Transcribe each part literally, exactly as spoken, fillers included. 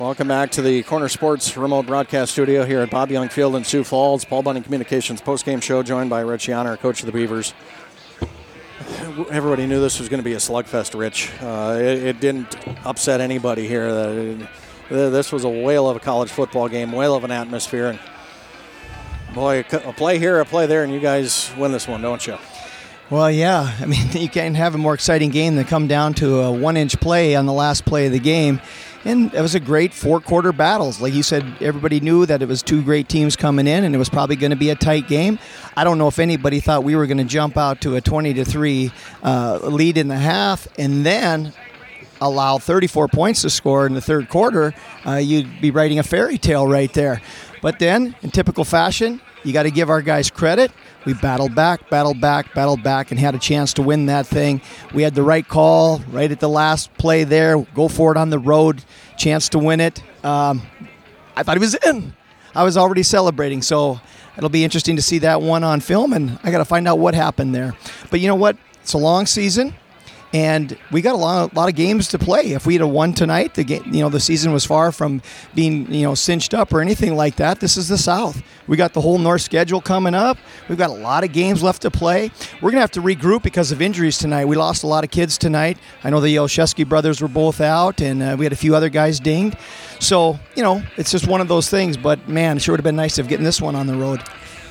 Welcome back to the Corner Sports remote broadcast studio here at Bob Young Field in Sioux Falls. Paul Bunyan Communications postgame show, joined by Rich Yonner, coach of the Beavers. Everybody knew this was going to be a slugfest, Rich. Uh, it, it didn't upset anybody here. Uh, this was a whale of a college football game, whale of an atmosphere. And boy, a play here, a play there, and you guys win this one, don't you? Well, yeah. I mean, you can't have a more exciting game than come down to a one-inch play on the last play of the game. And it was a great four-quarter battles. Like you said, everybody knew that it was two great teams coming in, and it was probably going to be a tight game. I don't know if anybody thought we were going to jump out to a twenty to three uh, lead in the half and then allow thirty-four points to score in the third quarter. Uh, you'd be writing a fairy tale right there. But then, in typical fashion, you got to give our guys credit. We battled back, battled back, battled back, and had a chance to win that thing. We had the right call right at the last play there. Go for it on the road, chance to win it. Um, I thought he was in. I was already celebrating, so it'll be interesting to see that one on film, and I got to find out what happened there. But you know what? It's a long season. And we got a lot, a lot of games to play. If we had won tonight, the game, you know, the season was far from being, you know, cinched up or anything like that. This is the South. We got the whole North schedule coming up. We've got a lot of games left to play. We're gonna have to regroup because of injuries tonight. We lost a lot of kids tonight. I know the Olszewski brothers were both out, and uh, we had a few other guys dinged. So, you know, it's just one of those things. But man, it sure would have been nice of getting this one on the road.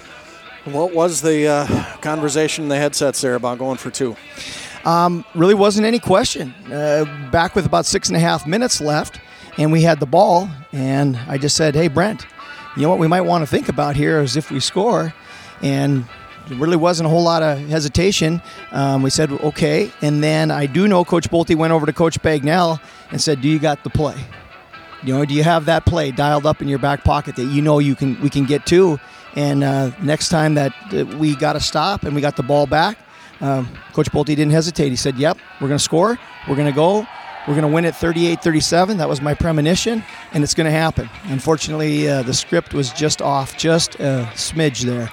What was the uh, conversation in the headsets there about going for two? Um, really wasn't any question. Uh, back with about six and a half minutes left, and we had the ball, and I just said, hey, Brent, you know what we might want to think about here is if we score, and there really wasn't a whole lot of hesitation. Um, we said, okay, and then I do know Coach Bolte went over to Coach Bagnell and said, do you got the play? You know, do you have that play dialed up in your back pocket that you know you can we can get to? And uh, next time that uh, we got to stop and we got the ball back, Um, Coach Bolte didn't hesitate. He said, yep, we're going to score. We're going to go. We're going to win it thirty-eight thirty-seven. That was my premonition, and it's going to happen. Unfortunately, uh, the script was just off, just a smidge there.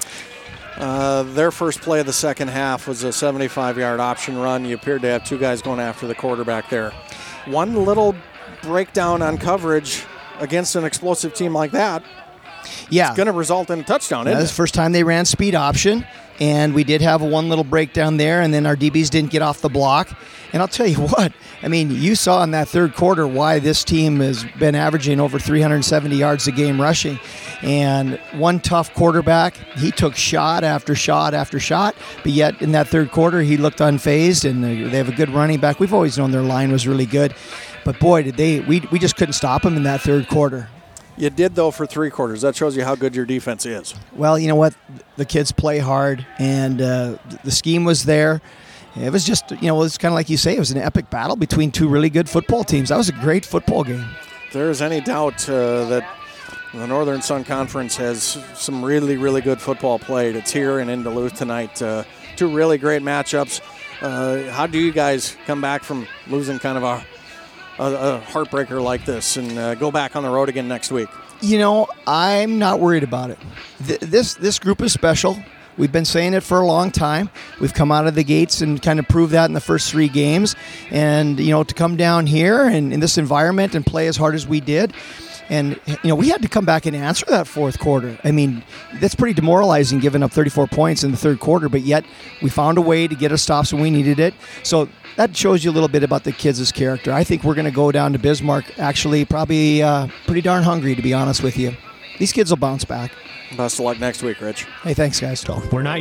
Uh, their first play of the second half was a seventy-five-yard option run. You appeared to have two guys going after the quarterback there. One little breakdown on coverage against an explosive team like that, yeah, it's going to result in a touchdown, isn't That's it? the first time they ran speed option, and we did have one little breakdown there, and then our D Bs didn't get off the block. And I'll tell you what, I mean, you saw in that third quarter why this team has been averaging over three hundred seventy yards a game rushing. And one tough quarterback, he took shot after shot after shot, but yet in that third quarter he looked unfazed, and they have a good running back. We've always known their line was really good, but boy, did they we we just couldn't stop them in that third quarter. You did, though, for three quarters. That shows you how good your defense is. Well, you know what? The kids play hard, and uh, the scheme was there. It was just, you know, it was kind of like you say, it was an epic battle between two really good football teams. That was a great football game. If there's any doubt uh, that the Northern Sun Conference has some really, really good football played, it's here and in Duluth tonight. Uh, two really great matchups. Uh, how do you guys come back from losing kind of a A, a heartbreaker like this and uh, go back on the road again next week? You know, I'm not worried about it. Th- this this group is special. We've been saying it for a long time. We've come out of the gates and kind of proved that in the first three games. And, you know, to come down here and in this environment and play as hard as we did, and, you know, we had to come back and answer that fourth quarter. I mean, that's pretty demoralizing giving up thirty-four points in the third quarter, but yet we found a way to get us stops when we needed it. So that shows you a little bit about the kids' character. I think we're going to go down to Bismarck actually probably uh, pretty darn hungry, to be honest with you. These kids will bounce back. Best of luck next week, Rich. Hey, thanks, guys. We're not